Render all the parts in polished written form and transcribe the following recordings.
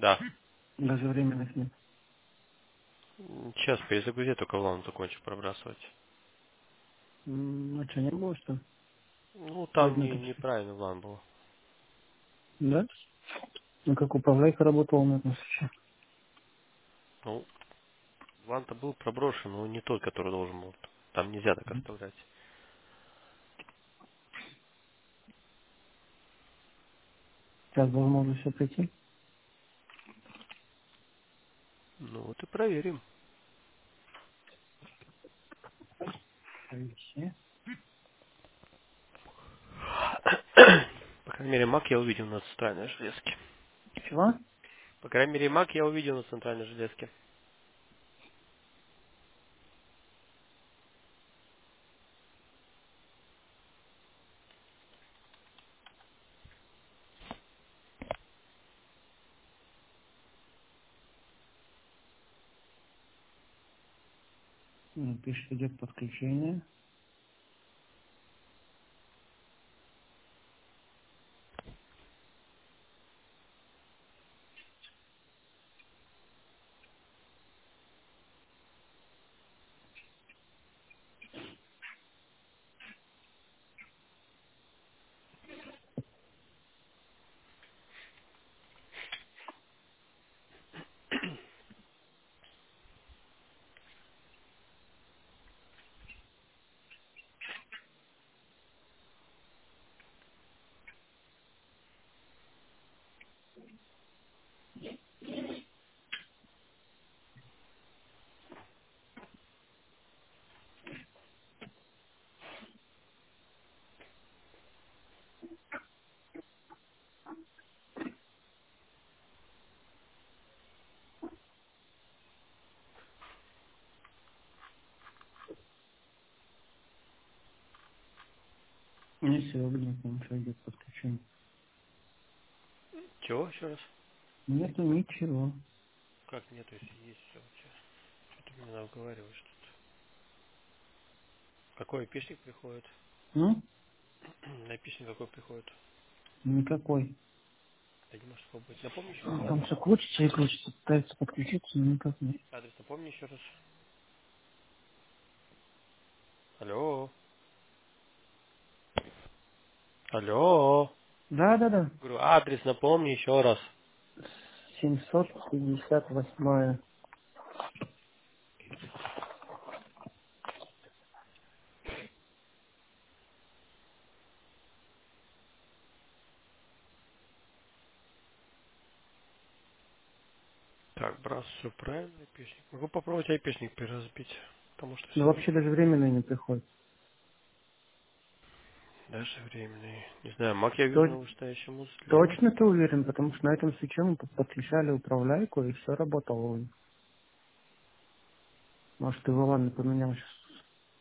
Да. Даже временных нет. Сейчас перезагрузи, только влан закончу пробрасывать. А что, не было, что ли? Ну, там Сегодня почти. неправильный влан был. Да? Ну, как управляйка работала на этом случае. Ну, влан-то был проброшен, но не тот, который должен был. Там нельзя так оставлять. Сейчас должно уже все прийти. Ну, вот и проверим. Вещи. По крайней мере, Мак я увидел на центральной железке. Чего? По крайней мере, Мак я увидел на центральной железке. Пишет, идет подключение. Не сегодня, потому что идет подключение. Чего еще раз? Нету ничего. Как нет, если есть все у тебя? Что ты мне наговариваешь тут? Какой эпишник приходит? Ну? На эпишник какой приходит? Никакой. Да не может быть. Напомни еще раз Там адрес. все крутится и крутится. Пытается подключиться, но никак не. Адрес напомни еще раз. Алло. Алло. Да, да, да. Говорю, адрес напомни еще раз. 758. Так, брас, все правильно, эпишник. Могу попробовать эпишник переразбить. Потому что Ну, все вообще даже временно не приходит. даже временный. Не знаю, Мак я вижу То- на вышестоящему слева. Точно ты уверен? Потому что на этом свече мы подключали управляйку, и все работало. Может, ты его ладно поменял сейчас.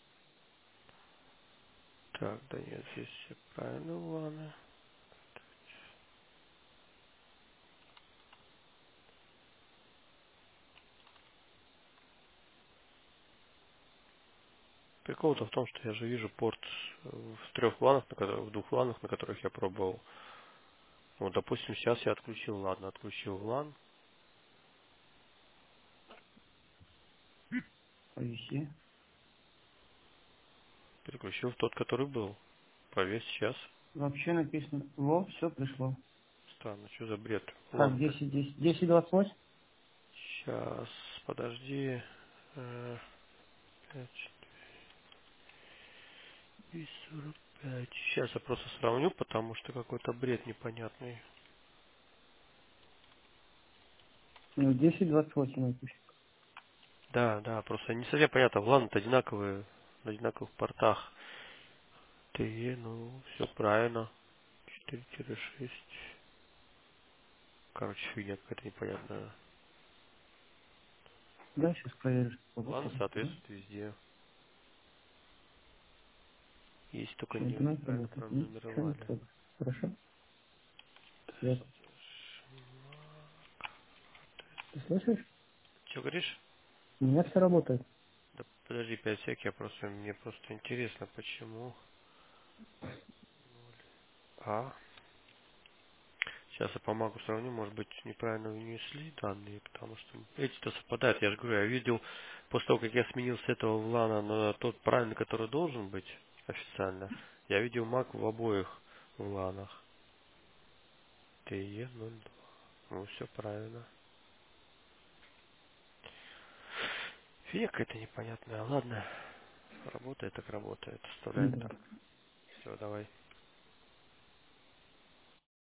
Так, да нет, здесь все правильно, ладно. Прикол-то в том, что я же вижу порт в трех ланах, в двух ланах, на которых я пробовал. Вот, допустим, сейчас я отключил, ладно, отключил лан, Повиси. переключил в тот, который был. Проверь сейчас. Вообще написано, во, все пришло. Странно, что за бред? Так, Лан-то. 10, 10, 10, 28. Сейчас, подожди. 5 и 45. Сейчас я просто сравню, потому что какой-то бред непонятный. Ну, 10, 28 написано. Да, да, просто не совсем понятно. Лан-то одинаковые, на одинаковых портах. Ты, ну, все правильно. 4-6. Короче, фигня какая-то непонятная. Да, сейчас проверишь. Лан Работает. Да? соответствует везде. Есть только Что, интернет неправильно работает? Ничего не пронумеровали. трогай. Хорошо? Свет. Ты слышишь? Че говоришь? У меня все работает. Да подожди 5 сек, мне просто интересно, почему. А? Сейчас я по Маку сравню, может быть, неправильно внесли данные, потому что эти-то совпадают. Я же говорю, я видел, после того, как я сменил с этого влана на тот правильный, который должен быть официально, я видел Мак в обоих вланах. ТЕ-02. Ну, все правильно. Фигня какая-то непонятная. Ладно, работает так работает. Оставляем Да. так. Все, давай.